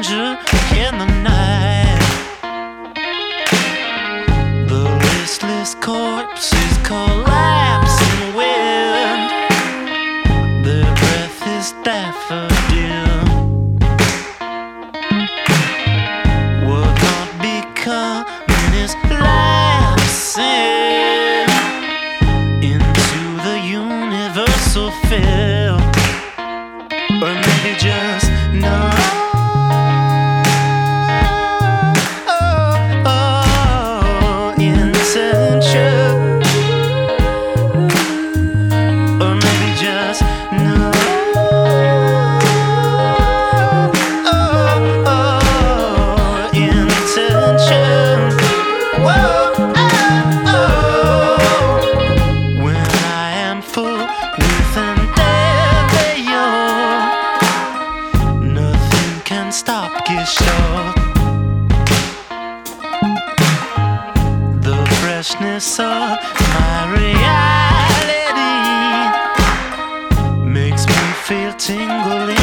danger in the night. The listless corpses collapse in wind. Their breath is daffodil. What not becoming is lapsing into the universal field. Or maybe just no. Intention. Or maybe just no. Intention. Whoa. When I am full with endeavor, nothing can stop Gestalt. The freshness of my reality makes me feel tingling